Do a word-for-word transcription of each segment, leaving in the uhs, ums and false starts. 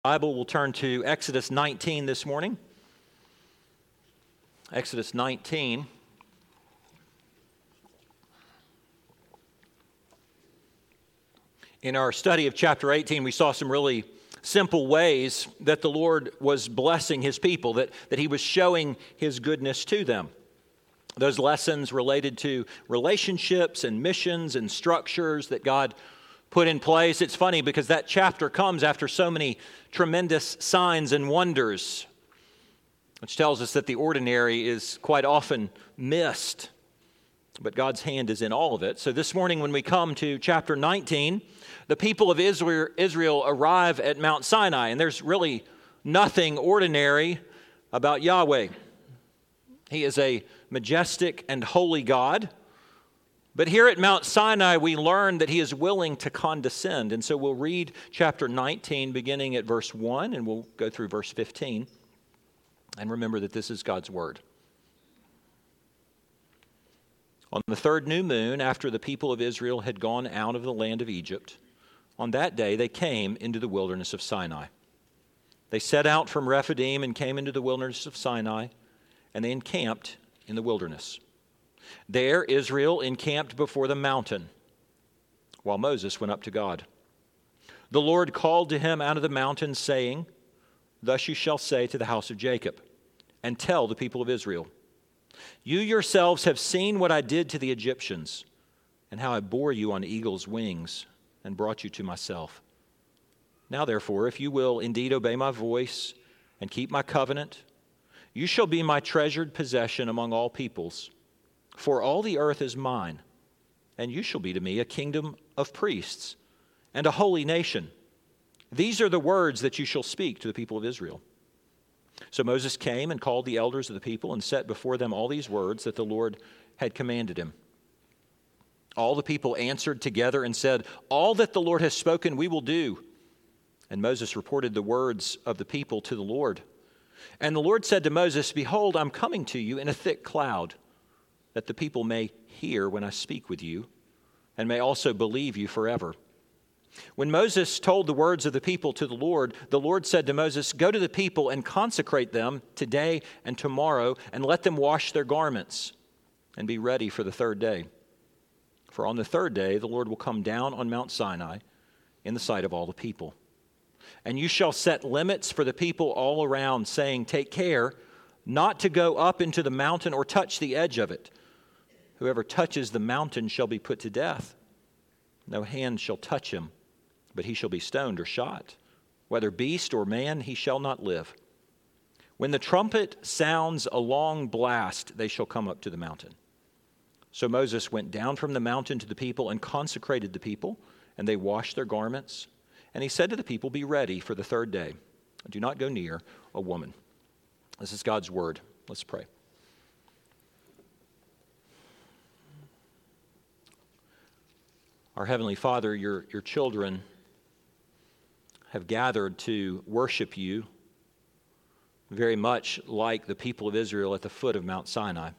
Bible, we'll turn to Exodus nineteen this morning. Exodus nineteen. In our study of chapter eighteen, we saw some really simple ways that the Lord was blessing His people, that, that He was showing His goodness to them. Those lessons related to relationships and missions and structures that God put in place. It's funny because that chapter comes after so many tremendous signs and wonders, which tells us that the ordinary is quite often missed, but God's hand is in all of it. So this morning when we come to chapter nineteen, the people of Israel, Israel arrive at Mount Sinai, and there's really nothing ordinary about Yahweh. He is a majestic and holy God. But here at Mount Sinai, we learn that He is willing to condescend. And so we'll read chapter nineteen, beginning at verse one, and we'll go through verse fifteen. And remember that this is God's word. On the third new moon, after the people of Israel had gone out of the land of Egypt, on that day they came into the wilderness of Sinai. They set out from Rephidim and came into the wilderness of Sinai, and they encamped in the wilderness. There Israel encamped before the mountain, while Moses went up to God. The Lord called to him out of the mountain, saying, "Thus you shall say to the house of Jacob, and tell the people of Israel, you yourselves have seen what I did to the Egyptians, and how I bore you on eagle's wings, and brought you to myself. Now therefore, if you will indeed obey my voice, and keep my covenant, you shall be my treasured possession among all peoples. For all the earth is mine, and you shall be to me a kingdom of priests and a holy nation. These are the words that you shall speak to the people of Israel." So Moses came and called the elders of the people and set before them all these words that the Lord had commanded him. All the people answered together and said, "All that the Lord has spoken we will do." And Moses reported the words of the people to the Lord. And the Lord said to Moses, "Behold, I'm coming to you in a thick cloud, that the people may hear when I speak with you, and may also believe you forever." When Moses told the words of the people to the Lord, the Lord said to Moses, "Go to the people and consecrate them today and tomorrow, and let them wash their garments, and be ready for the third day. For on the third day the Lord will come down on Mount Sinai in the sight of all the people. And you shall set limits for the people all around, saying, take care not to go up into the mountain or touch the edge of it. Whoever touches the mountain shall be put to death. No hand shall touch him, but he shall be stoned or shot. Whether beast or man, he shall not live. When the trumpet sounds a long blast, they shall come up to the mountain." So Moses went down from the mountain to the people and consecrated the people, and they washed their garments. And he said to the people, "Be ready for the third day. Do not go near a woman." This is God's word. Let's pray. Our Heavenly Father, your, your children have gathered to worship you very much like the people of Israel at the foot of Mount Sinai.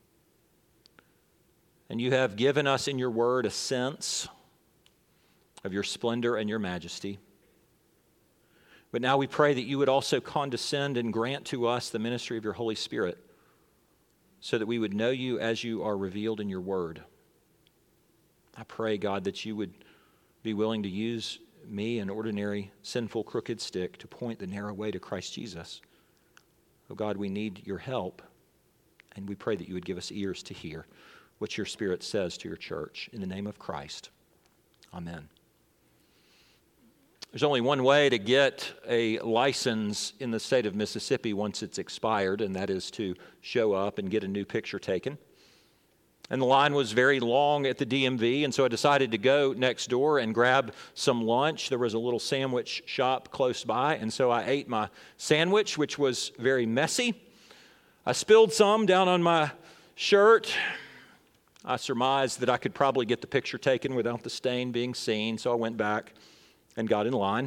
And you have given us in your word a sense of your splendor and your majesty. But now we pray that you would also condescend and grant to us the ministry of your Holy Spirit, so that we would know you as you are revealed in your word. I pray, God, that you would be willing to use me, an ordinary, sinful, crooked stick, to point the narrow way to Christ Jesus. Oh God, we need your help, and we pray that you would give us ears to hear what your Spirit says to your church. In the name of Christ, amen. There's only one way to get a license in the state of Mississippi once it's expired, and that is to show up and get a new picture taken. And the line was very long at the D M V, and so I decided to go next door and grab some lunch. There was a little sandwich shop close by, and so I ate my sandwich, which was very messy. I spilled some down on my shirt. I surmised that I could probably get the picture taken without the stain being seen, so I went back and got in line.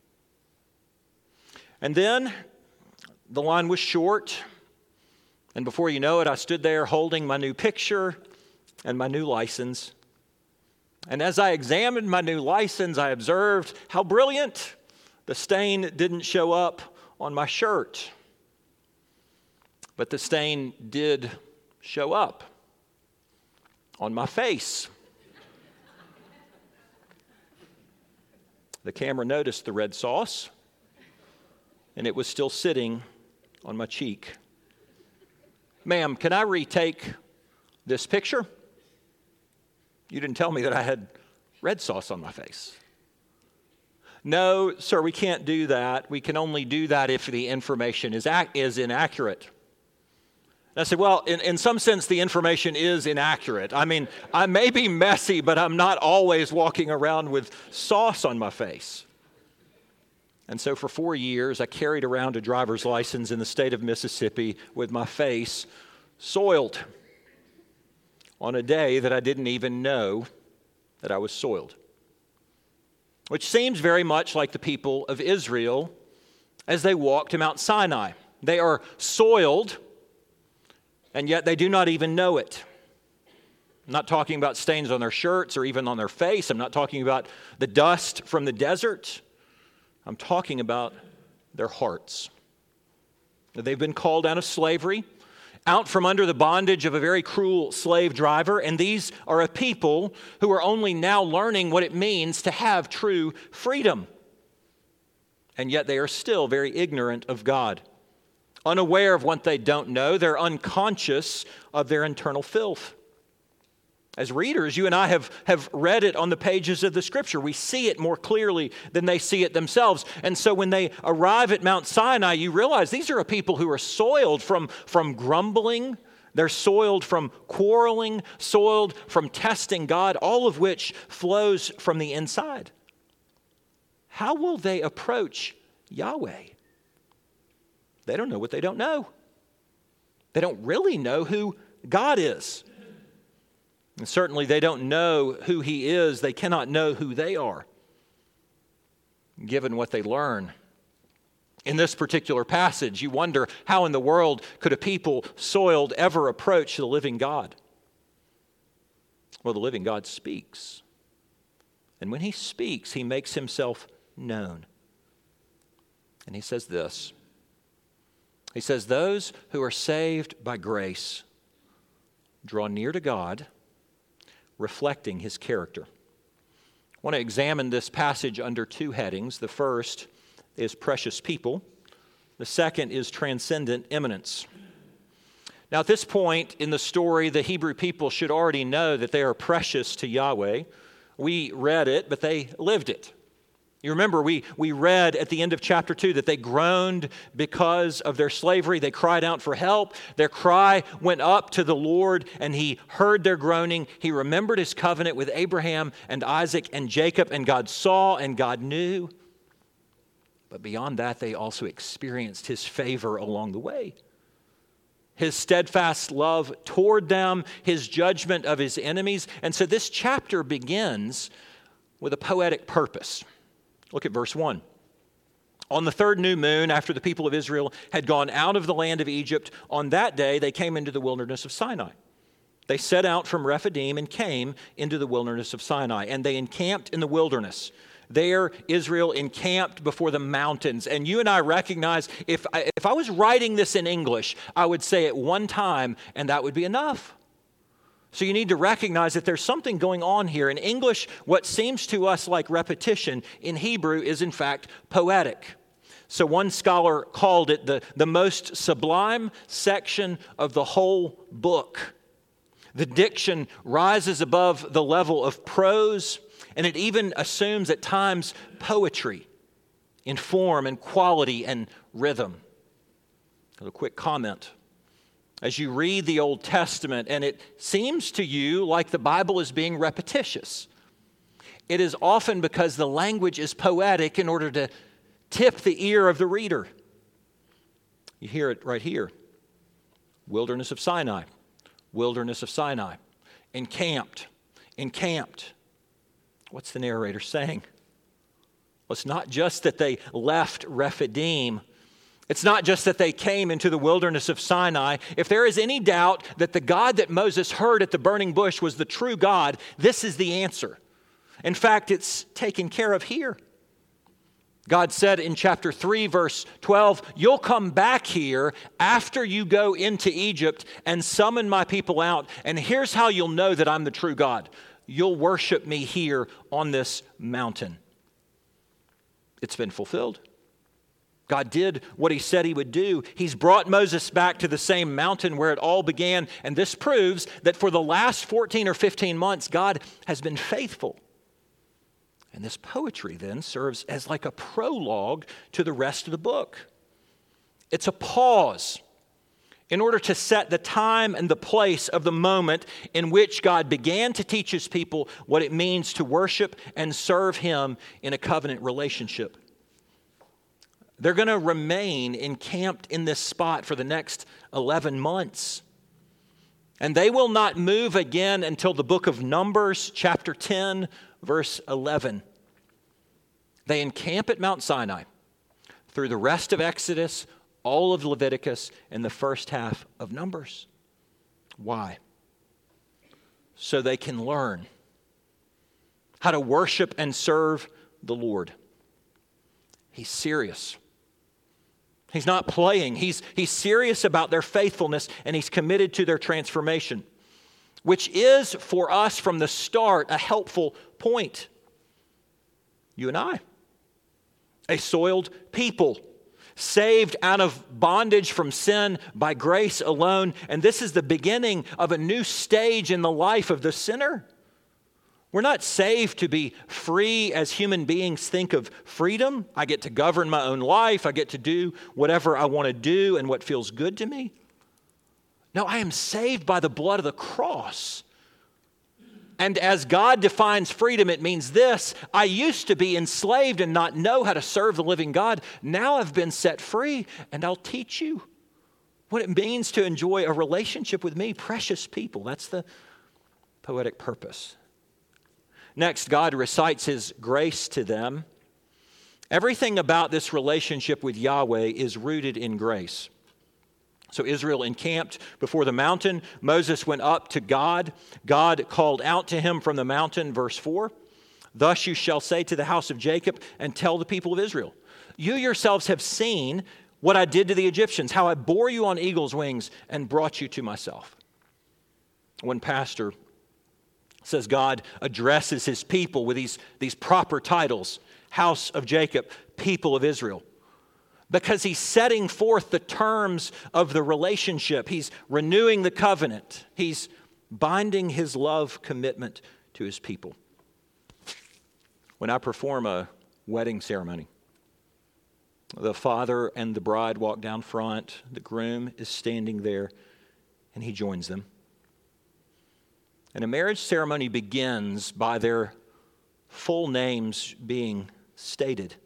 And then the line was short. And before you know it, I stood there holding my new picture and my new license. And as I examined my new license, I observed how brilliant The stain didn't show up on my shirt, but the stain did show up on my face. The camera noticed the red sauce, and it was still sitting on my cheek. Ma'am, can I retake this picture? You didn't tell me that I had red sauce on my face. No, sir, we can't do that. We can only do that if the information is ac- is inaccurate. And I said, well, in, in some sense, the information is inaccurate. I mean, I may be messy, but I'm not always walking around with sauce on my face. And so for four years, I carried around a driver's license in the state of Mississippi with my face soiled on a day that I didn't even know that I was soiled. Which seems very much like the people of Israel as they walk to Mount Sinai. They are soiled, and yet they do not even know it. I'm not talking about stains on their shirts or even on their face. I'm not talking about the dust from the desert. I'm talking about their hearts. They've been called out of slavery, out from under the bondage of a very cruel slave driver, and these are a people who are only now learning what it means to have true freedom. And yet they are still very ignorant of God, unaware of what they don't know. They're unconscious of their internal filth. As readers, you and I have, have read it on the pages of the Scripture. We see it more clearly than they see it themselves. And so when they arrive at Mount Sinai, you realize these are a people who are soiled from, from grumbling. They're soiled from quarreling, soiled from testing God, all of which flows from the inside. How will they approach Yahweh? They don't know what they don't know. They don't really know who God is. And certainly they don't know who He is. They cannot know who they are, given what they learn. In this particular passage, you wonder how in the world could a people soiled ever approach the living God? Well, the living God speaks. And when He speaks, He makes Himself known. And He says this. He says, those who are saved by grace draw near to God, reflecting His character. I want to examine this passage under two headings. The first is precious people. The second is transcendent eminence. Now, at this point in the story, the Hebrew people should already know that they are precious to Yahweh. We read it, but they lived it. You remember, we, we read at the end of chapter two that they groaned because of their slavery. They cried out for help. Their cry went up to the Lord, and He heard their groaning. He remembered His covenant with Abraham and Isaac and Jacob, and God saw and God knew. But beyond that, they also experienced His favor along the way. His steadfast love toward them, His judgment of His enemies. And so this chapter begins with a poetic purpose. Look at verse one. On the third new moon, after the people of Israel had gone out of the land of Egypt, on that day they came into the wilderness of Sinai. They set out from Rephidim and came into the wilderness of Sinai, and they encamped in the wilderness. There, Israel encamped before the mountains. And you and I recognize, if I, if I was writing this in English, I would say it one time, and that would be enough. So you need to recognize that there's something going on here. In English, what seems to us like repetition, in Hebrew is in fact poetic. So one scholar called it the, the most sublime section of the whole book. The diction rises above the level of prose, and it even assumes at times poetry in form and quality and rhythm. A quick comment. As you read the Old Testament and it seems to you like the Bible is being repetitious, it is often because the language is poetic in order to tip the ear of the reader. You hear it right here. Wilderness of Sinai, wilderness of Sinai, encamped, encamped. What's the narrator saying? Well, it's not just that they left Rephidim. It's not just that they came into the wilderness of Sinai. If there is any doubt that the God that Moses heard at the burning bush was the true God, this is the answer. In fact, it's taken care of here. God said in chapter three, verse twelve, you'll come back here after you go into Egypt and summon my people out. And here's how you'll know that I'm the true God. You'll worship me here on this mountain. It's been fulfilled. God did what he said he would do. He's brought Moses back to the same mountain where it all began. And this proves that for the last fourteen or fifteen months, God has been faithful. And this poetry then serves as like a prologue to the rest of the book. It's a pause in order to set the time and the place of the moment in which God began to teach his people what it means to worship and serve him in a covenant relationship. They're going to remain encamped in this spot for the next eleven months. And they will not move again until the book of Numbers, chapter ten, verse eleven. They encamp at Mount Sinai through the rest of Exodus, all of Leviticus, and the first half of Numbers. Why? So they can learn how to worship and serve the Lord. He's serious. He's not playing. He's, he's serious about their faithfulness, and he's committed to their transformation, which is for us from the start a helpful point. You and I, a soiled people, saved out of bondage from sin by grace alone, and this is the beginning of a new stage in the life of the sinner. We're not saved to be free as human beings think of freedom. I get to govern my own life. I get to do whatever I want to do and what feels good to me. No, I am saved by the blood of the cross. And as God defines freedom, it means this: I used to be enslaved and not know how to serve the living God. Now I've been set free, and I'll teach you what it means to enjoy a relationship with me, precious people. That's the poetic purpose. Next, God recites his grace to them. Everything about this relationship with Yahweh is rooted in grace. So Israel encamped before the mountain. Moses went up to God. God called out to him from the mountain, verse four. Thus you shall say to the house of Jacob and tell the people of Israel, you yourselves have seen what I did to the Egyptians, how I bore you on eagle's wings and brought you to myself. One pastor says God addresses his people with these, these proper titles: house of Jacob, people of Israel, because he's setting forth the terms of the relationship. He's renewing the covenant. He's binding his love commitment to his people. When I perform a wedding ceremony, the father and the bride walk down front. The groom is standing there, and he joins them. And a marriage ceremony begins by their full names being stated.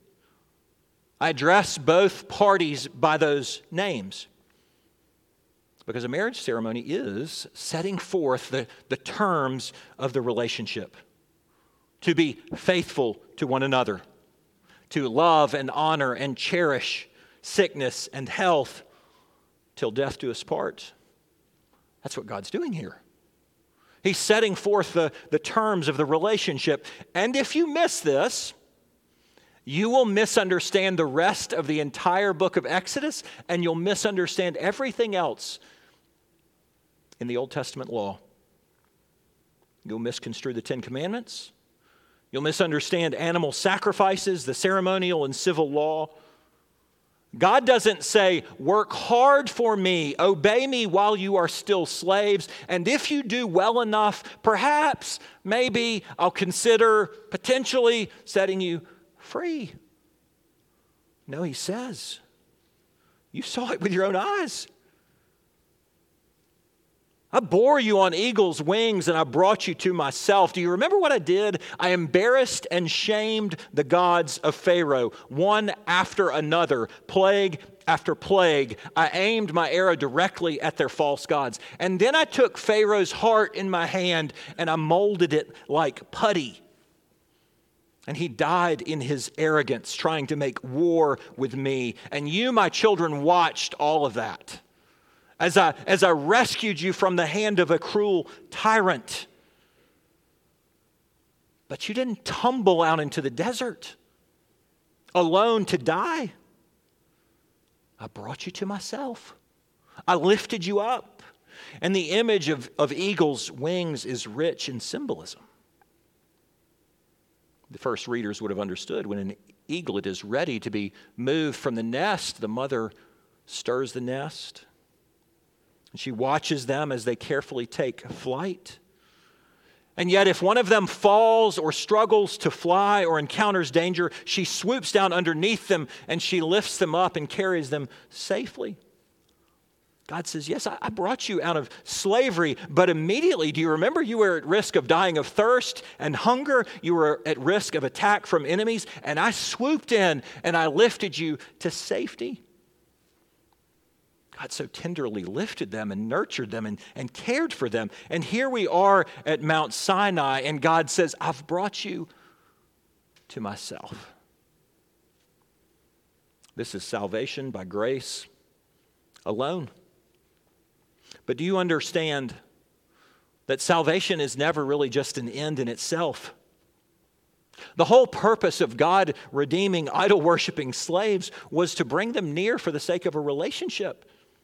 I address both parties by those names because a marriage ceremony is setting forth the, the terms of the relationship. To be faithful to one another, to love and honor and cherish sickness and health till death do us part. That's what God's doing here. He's setting forth the, the terms of the relationship. And if you miss this, you will misunderstand the rest of the entire book of Exodus, and you'll misunderstand everything else in the Old Testament law. You'll misconstrue the Ten Commandments. You'll misunderstand animal sacrifices, the ceremonial and civil law. God doesn't say, work hard for me, obey me while you are still slaves, and if you do well enough, perhaps, maybe, I'll consider potentially setting you free. No, he says, you saw it with your own eyes. I bore you on eagle's wings and I brought you to myself. Do you remember what I did? I embarrassed and shamed the gods of Pharaoh, one after another, plague after plague. I aimed my arrow directly at their false gods. And then I took Pharaoh's heart in my hand and I molded it like putty. And he died in his arrogance, trying to make war with me. And you, my children, watched all of that. As I, as I rescued you from the hand of a cruel tyrant. But you didn't tumble out into the desert. alone to die. I brought you to myself. I lifted you up. And the image of, of eagle's wings is rich in symbolism. The first readers would have understood when an eaglet is ready to be moved from the nest, the mother stirs the nest. And she watches them as they carefully take flight. And yet if one of them falls or struggles to fly or encounters danger, she swoops down underneath them and she lifts them up and carries them safely. God says, yes, I brought you out of slavery, but immediately, do you remember you were at risk of dying of thirst and hunger? You were at risk of attack from enemies, and I swooped in and I lifted you to safety. God so tenderly lifted them and nurtured them and, and cared for them. And here we are at Mount Sinai, and God says, I've brought you to myself. This is salvation by grace alone. But do you understand that salvation is never really just an end in itself? The whole purpose of God redeeming idol-worshiping slaves was to bring them near for the sake of a relationship.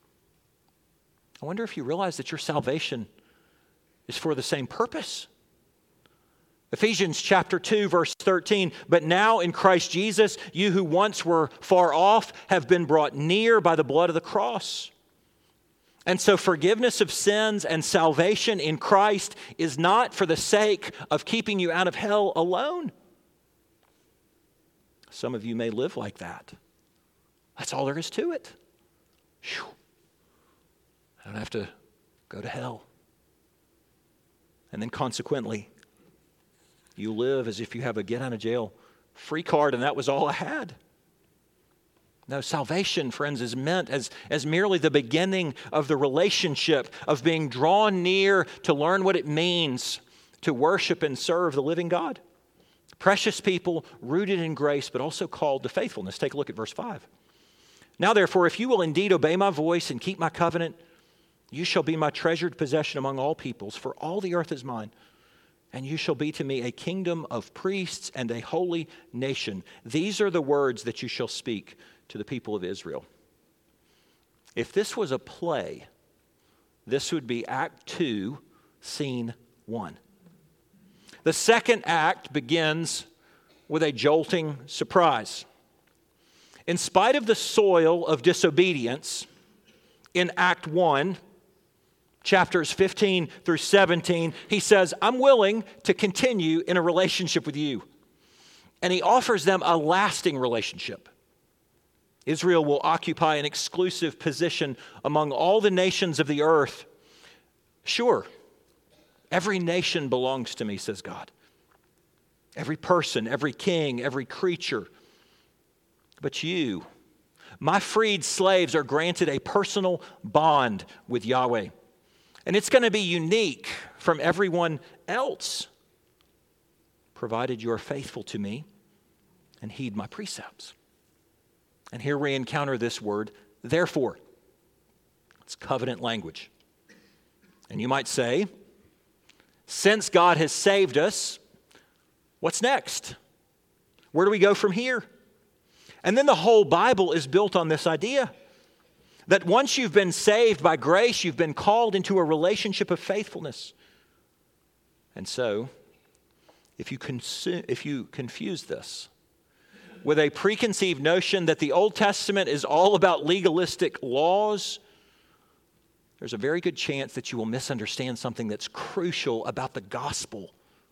I wonder if you realize that your salvation is for the same purpose. Ephesians chapter two, verse thirteen, but now in Christ Jesus, you who once were far off have been brought near by the blood of the cross. And so forgiveness of sins and salvation in Christ is not for the sake of keeping you out of hell alone. Some of you may live like that. That's all there is to it. Whew. I don't have to go to hell. And then consequently, you live as if you have a get out of jail free card and that was all I had. No, salvation, friends, is meant as, as merely the beginning of the relationship, of being drawn near to learn what it means to worship and serve the living God. Precious people, rooted in grace, but also called to faithfulness. Take a look at verse five. Now, therefore, if you will indeed obey my voice and keep my covenant, you shall be my treasured possession among all peoples, for all the earth is mine. And you shall be to me a kingdom of priests and a holy nation. These are the words that you shall speak to the people of Israel. If this was a play, this would be Act two, Scene one. The second act begins with a jolting surprise. In spite of the soil of disobedience, in Act one, chapters fifteen through seventeen, he says, I'm willing to continue in a relationship with you. And he offers them a lasting relationship. Israel will occupy an exclusive position among all the nations of the earth. Sure, every nation belongs to me, says God. Every person, every king, every creature. But you, my freed slaves, are granted a personal bond with Yahweh. And it's going to be unique from everyone else, provided you are faithful to me and heed my precepts. And here we encounter this word, therefore. It's covenant language. And you might say, since God has saved us, what's next? Where do we go from here? And then the whole Bible is built on this idea that once you've been saved by grace, you've been called into a relationship of faithfulness. And so, if you, consu- if you confuse this with a preconceived notion that the Old Testament is all about legalistic laws, there's a very good chance that you will misunderstand something that's crucial about the gospel.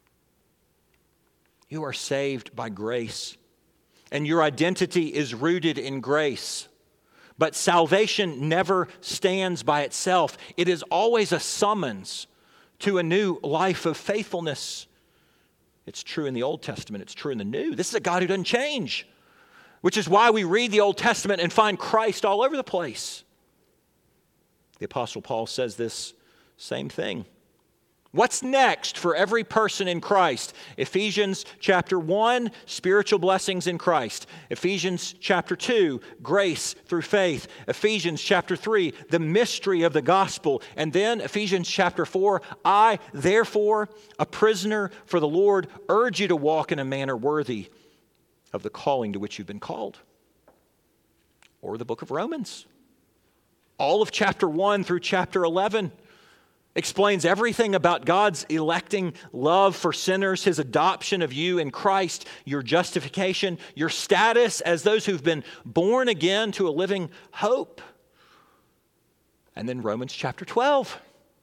You are saved by grace, and your identity is rooted in grace. But salvation never stands by itself. It is always a summons to a new life of faithfulness. It's true in the Old Testament. It's true in the New. This is a God who doesn't change, which is why we read the Old Testament and find Christ all over the place. The Apostle Paul says this same thing. What's next for every person in Christ? Ephesians chapter one, spiritual blessings in Christ. Ephesians chapter two, grace through faith. Ephesians chapter three, the mystery of the gospel. And then Ephesians chapter four, I, therefore, a prisoner for the Lord, urge you to walk in a manner worthy of the calling to which you've been called. Or the book of Romans. All of chapter one through chapter eleven explains everything about God's electing love for sinners, his adoption of you in Christ, your justification, your status as those who've been born again to a living hope. And then Romans chapter twelve.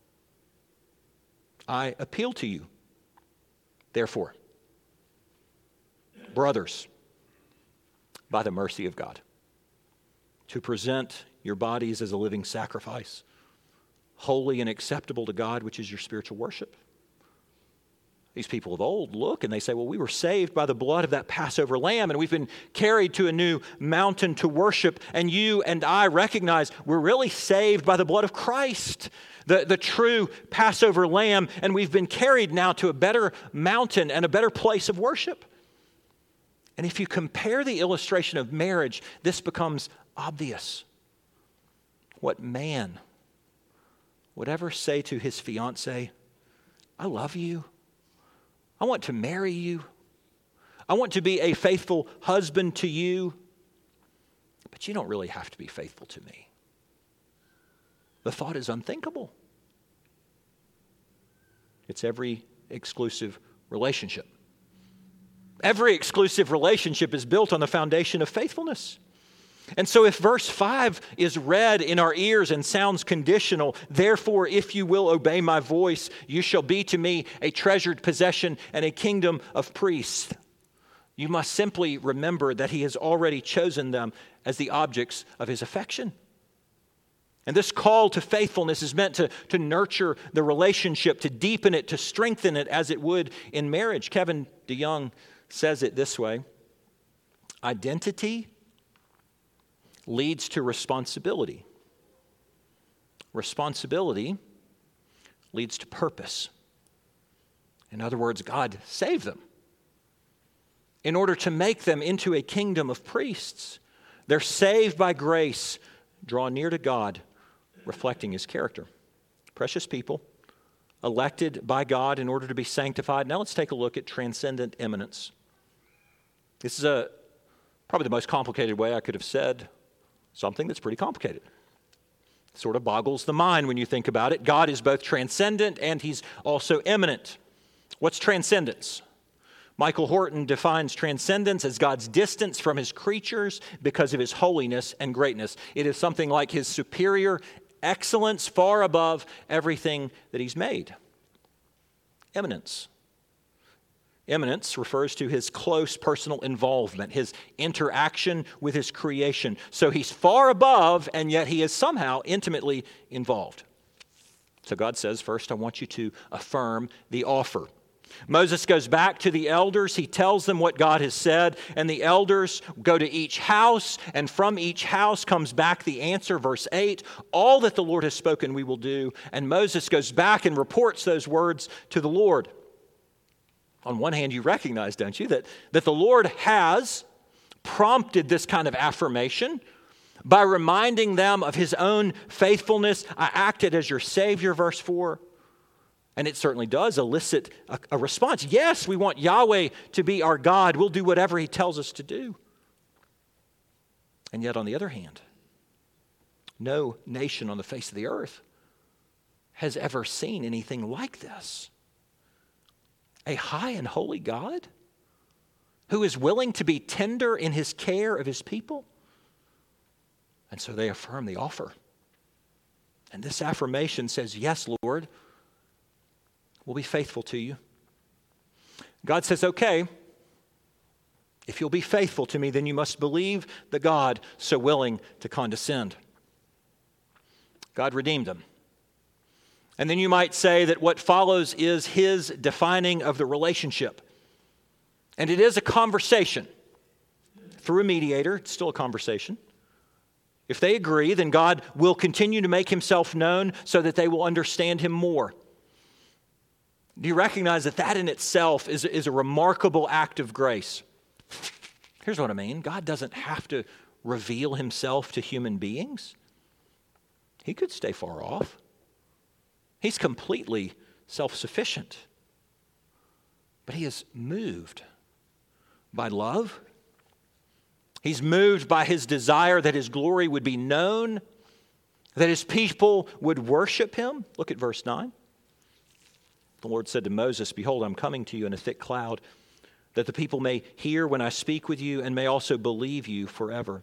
I appeal to you, therefore, brothers, by the mercy of God, to present your bodies as a living sacrifice, holy and acceptable to God, which is your spiritual worship. These people of old look and they say, well, we were saved by the blood of that Passover lamb, and we've been carried to a new mountain to worship. And you and I recognize we're really saved by the blood of Christ, the, the true Passover lamb, and we've been carried now to a better mountain and a better place of worship. And if you compare the illustration of marriage, this becomes obvious. What man would ever say to his fiancée, I love you. I want to marry you. I want to be a faithful husband to you. But you don't really have to be faithful to me. The thought is unthinkable. It's every exclusive relationship. Every exclusive relationship is built on the foundation of faithfulness. And so if verse five is read in our ears and sounds conditional, therefore, if you will obey my voice, you shall be to me a treasured possession and a kingdom of priests. You must simply remember that he has already chosen them as the objects of his affection. And this call to faithfulness is meant to, to nurture the relationship, to deepen it, to strengthen it as it would in marriage. Kevin DeYoung says it this way: identity leads to responsibility. Responsibility leads to purpose. In other words, God saved them in order to make them into a kingdom of priests. They're saved by grace, draw near to God, reflecting his character. Precious people, elected by God in order to be sanctified. Now let's take a look at transcendent eminence. This is a probably the most complicated way I could have said something that's pretty complicated. It sort of boggles the mind when you think about it. God is both transcendent and he's also eminent. What's transcendence? Michael Horton defines transcendence as God's distance from his creatures because of his holiness and greatness. It is something like his superior excellence far above everything that he's made. Eminence. Eminence refers to his close personal involvement, his interaction with his creation. So he's far above, and yet he is somehow intimately involved. So God says, first, I want you to affirm the offer. Moses goes back to the elders. He tells them what God has said, and the elders go to each house, and from each house comes back the answer, verse eight, all that the Lord has spoken we will do. And Moses goes back and reports those words to the Lord. On one hand, you recognize, don't you, that, that the Lord has prompted this kind of affirmation by reminding them of his own faithfulness. I acted as your Savior, verse four. And it certainly does elicit a, a response. Yes, we want Yahweh to be our God. We'll do whatever he tells us to do. And yet, on the other hand, no nation on the face of the earth has ever seen anything like this. A high and holy God who is willing to be tender in his care of his people. And so they affirm the offer. And this affirmation says, yes, Lord, we'll be faithful to you. God says, okay, if you'll be faithful to me, then you must believe the God so willing to condescend. God redeemed them. And then you might say that what follows is his defining of the relationship. And it is a conversation. Through a mediator, it's still a conversation. If they agree, then God will continue to make himself known so that they will understand him more. Do you recognize that that in itself is, is a remarkable act of grace? Here's what I mean. God doesn't have to reveal himself to human beings. He could stay far off. He's completely self-sufficient. But he is moved by love He's moved by his desire that his glory would be known, that his people would worship him. Look at verse nine. The Lord said to Moses, "Behold, I'm coming to you in a thick cloud, that the people may hear when I speak with you and may also believe you forever."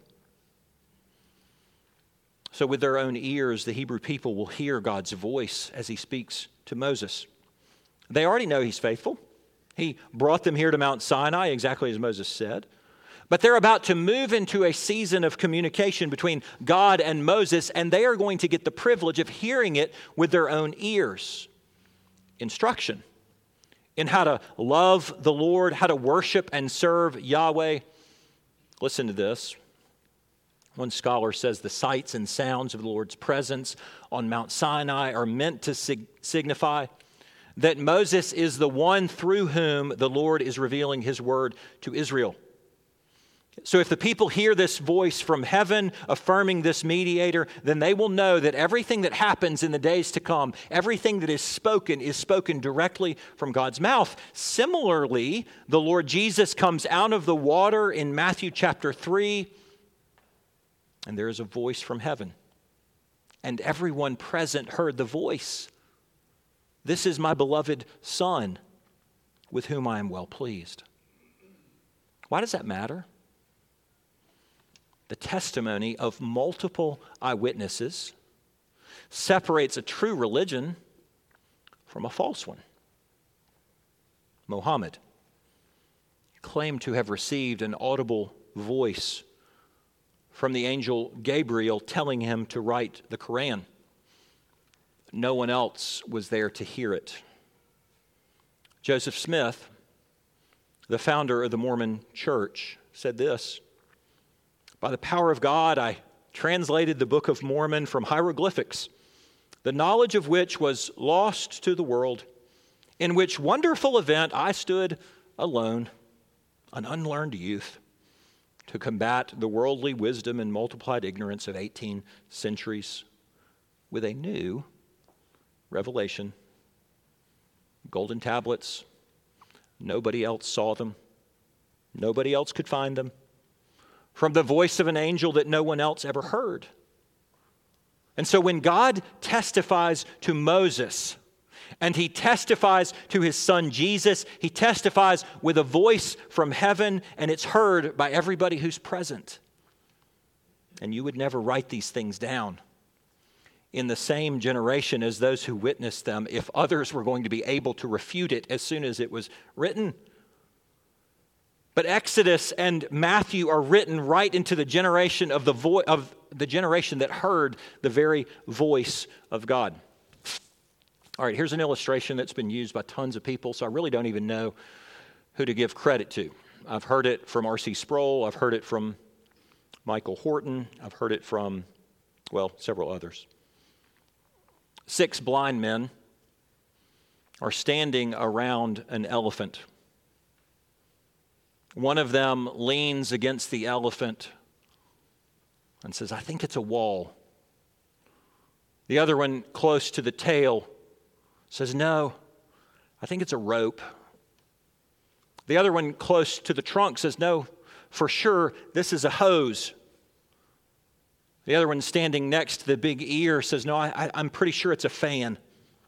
So with their own ears, the Hebrew people will hear God's voice as he speaks to Moses. They already know he's faithful. He brought them here to Mount Sinai, exactly as Moses said. But they're about to move into a season of communication between God and Moses, and they are going to get the privilege of hearing it with their own ears. Instruction in how to love the Lord, how to worship and serve Yahweh. Listen to this. One scholar says the sights and sounds of the Lord's presence on Mount Sinai are meant to sig- signify that Moses is the one through whom the Lord is revealing his word to Israel. So if the people hear this voice from heaven affirming this mediator, then they will know that everything that happens in the days to come, everything that is spoken, is spoken directly from God's mouth. Similarly, the Lord Jesus comes out of the water in Matthew chapter three, and there is a voice from heaven. And everyone present heard the voice. "This is my beloved Son, with whom I am well pleased." Why does that matter? The testimony of multiple eyewitnesses separates a true religion from a false one. Muhammad claimed to have received an audible voice from the angel Gabriel telling him to write the Quran. No one else was there to hear it. Joseph Smith, the founder of the Mormon Church, said this: "By the power of God, I translated the Book of Mormon from hieroglyphics, the knowledge of which was lost to the world, in which wonderful event I stood alone, an unlearned youth, to combat the worldly wisdom and multiplied ignorance of eighteen centuries with a new revelation. Golden tablets, nobody else saw them, nobody else could find them, from the voice of an angel that no one else ever heard." And so when God testifies to Moses, and he testifies to his son Jesus, he testifies with a voice from heaven, and it's heard by everybody who's present. And you would never write these things down in the same generation as those who witnessed them if others were going to be able to refute it as soon as it was written. But Exodus and Matthew are written right into the generation of the vo- of the generation that heard the very voice of God. All right, here's an illustration that's been used by tons of people, so I really don't even know who to give credit to. I've heard it from R C Sproul. I've heard it from Michael Horton. I've heard it from, well, several others. Six blind men are standing around an elephant. One of them leans against the elephant and says, "I think it's a wall." The other one, close to the tail, says, "No, I think it's a rope." The other one, close to the trunk, says, "No, for sure, this is a hose." The other one, standing next to the big ear, says, "No, I, I'm pretty sure it's a fan."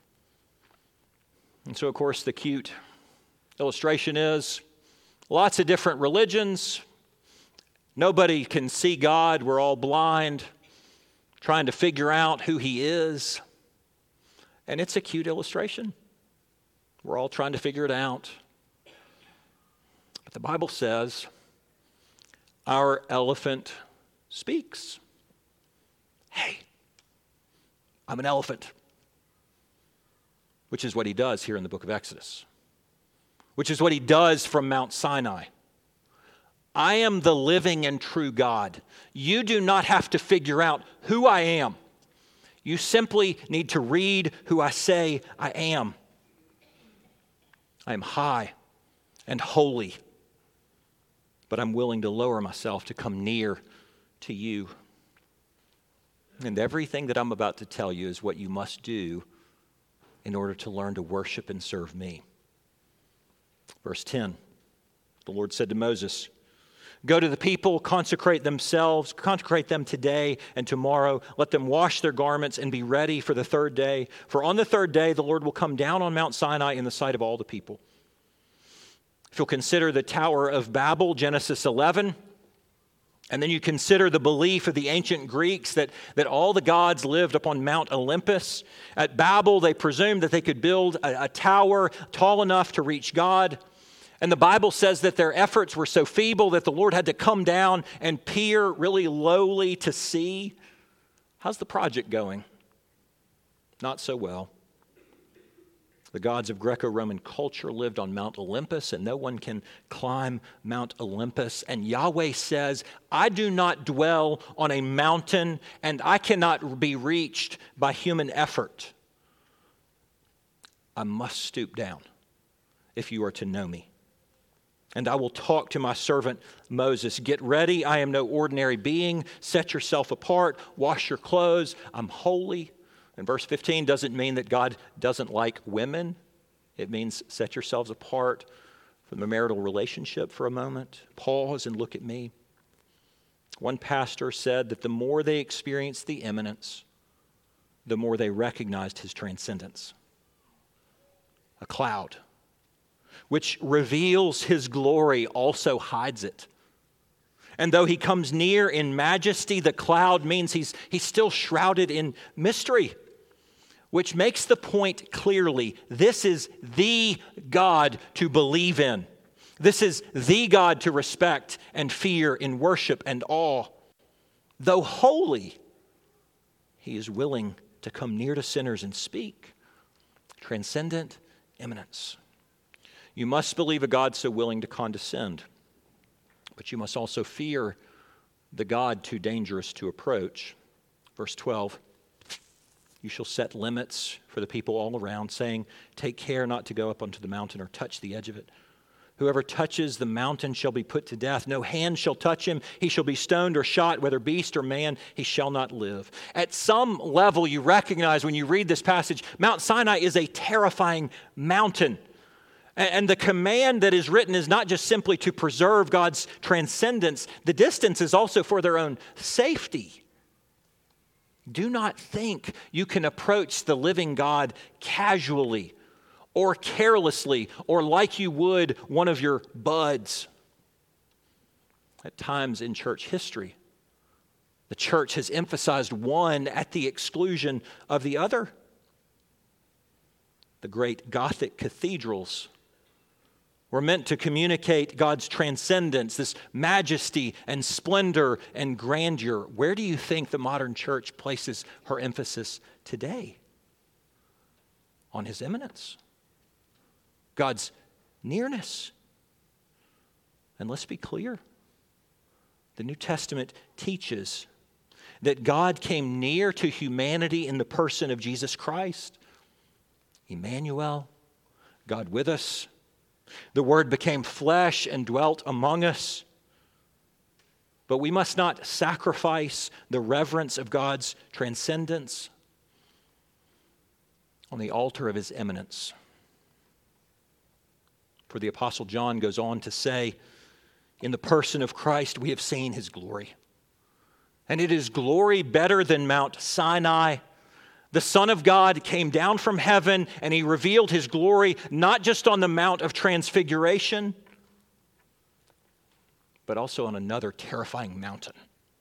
And so, of course, the cute illustration is lots of different religions. Nobody can see God. We're all blind, trying to figure out who he is. And it's a cute illustration. We're all trying to figure it out. But the Bible says our elephant speaks. Hey, I'm an elephant. Which is what he does here in the book of Exodus. Which is what he does from Mount Sinai. I am the living and true God. You do not have to figure out who I am. You simply need to read who I say I am. I am high and holy, but I'm willing to lower myself to come near to you. And everything that I'm about to tell you is what you must do in order to learn to worship and serve me. Verse ten, the Lord said to Moses, Go to the people, consecrate themselves, consecrate them today and tomorrow. Let them wash their garments and be ready for the third day. For on the third day, the Lord will come down on Mount Sinai in the sight of all the people. If you'll consider the Tower of Babel, Genesis eleven, and then you consider the belief of the ancient Greeks that, that all the gods lived upon Mount Olympus. At Babel, they presumed that they could build a, a tower tall enough to reach God. And the Bible says that their efforts were so feeble that the Lord had to come down and peer really lowly to see. How's the project going? Not so well. The gods of Greco-Roman culture lived on Mount Olympus, and no one can climb Mount Olympus. And Yahweh says, I do not dwell on a mountain, and I cannot be reached by human effort. I must stoop down if you are to know me. And I will talk to my servant Moses. Get ready, I am no ordinary being. Set yourself apart, wash your clothes. I'm holy. And verse fifteen doesn't mean that God doesn't like women. It means set yourselves apart from the marital relationship for a moment. Pause and look at me. One pastor said that the more they experienced the immanence, the more they recognized his transcendence. A cloud, which reveals his glory, also hides it. And though he comes near in majesty, the cloud means he's, he's still shrouded in mystery, which makes the point clearly. This is the God to believe in. This is the God to respect and fear in worship and awe. Though holy, he is willing to come near to sinners and speak. Transcendent immanence. You must believe a God so willing to condescend, but you must also fear the God too dangerous to approach. Verse twelve, you shall set limits for the people all around, saying, take care not to go up onto the mountain or touch the edge of it. Whoever touches the mountain shall be put to death. No hand shall touch him. He shall be stoned or shot, whether beast or man, he shall not live. At some level, you recognize when you read this passage, Mount Sinai is a terrifying mountain. And the command that is written is not just simply to preserve God's transcendence. The distance is also for their own safety. Do not think you can approach the living God casually or carelessly or like you would one of your buds. At times in church history, the church has emphasized one at the exclusion of the other. The great Gothic cathedrals were meant to communicate God's transcendence, this majesty and splendor and grandeur. Where do you think the modern church places her emphasis today? On his immanence, God's nearness. And let's be clear, the New Testament teaches that God came near to humanity in the person of Jesus Christ. Emmanuel, God with us. The Word became flesh and dwelt among us. But we must not sacrifice the reverence of God's transcendence on the altar of his immanence. For the Apostle John goes on to say, in the person of Christ we have seen his glory. And it is glory better than Mount Sinai. The Son of God came down from heaven and he revealed his glory not just on the Mount of Transfiguration, but also on another terrifying mountain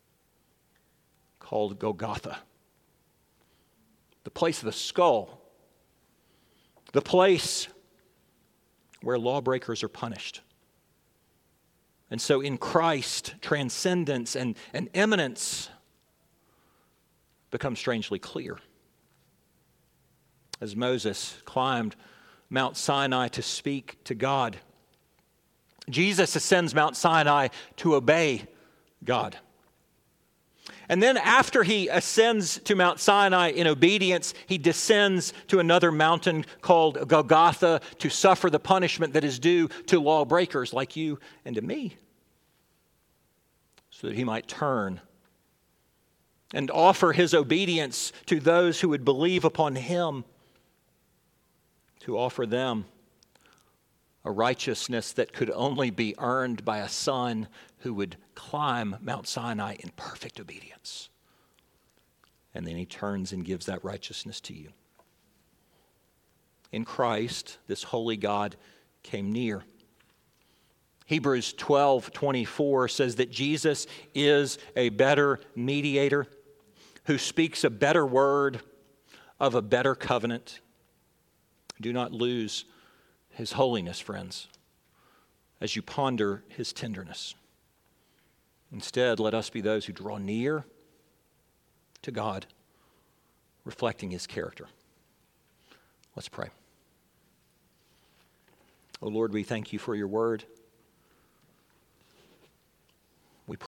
called Golgotha, the place of the skull, the place where lawbreakers are punished. And so in Christ, transcendence and, and immanence become strangely clear. As Moses climbed Mount Sinai to speak to God, Jesus ascends Mount Sinai to obey God. And then after he ascends to Mount Sinai in obedience, he descends to another mountain called Golgotha to suffer the punishment that is due to lawbreakers like you and to me, so that he might turn and offer his obedience to those who would believe upon him, to offer them a righteousness that could only be earned by a son who would climb Mount Sinai in perfect obedience. And then he turns and gives that righteousness to you. In Christ, this holy God came near. Hebrews twelve twenty-four says that Jesus is a better mediator who speaks a better word of a better covenant. Do not lose his holiness, friends, as you ponder his tenderness. Instead, let us be those who draw near to God, reflecting his character. Let's pray. Oh Lord, we thank you for your word.